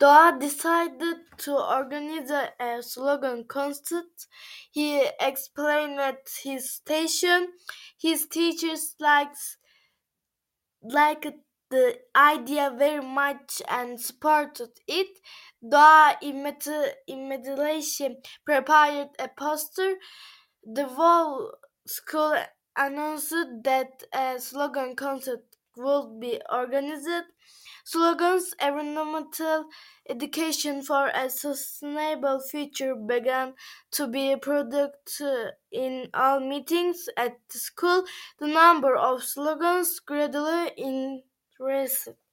Doha decided to organize a slogan concert. He explained at his station. His teachers liked the idea very much and supported it. Doha immediately prepared a poster. The whole school announced that a slogan concert would be organized. Slogans, environmental education for a sustainable future began to be produced in all meetings at the school. The number of slogans gradually increased.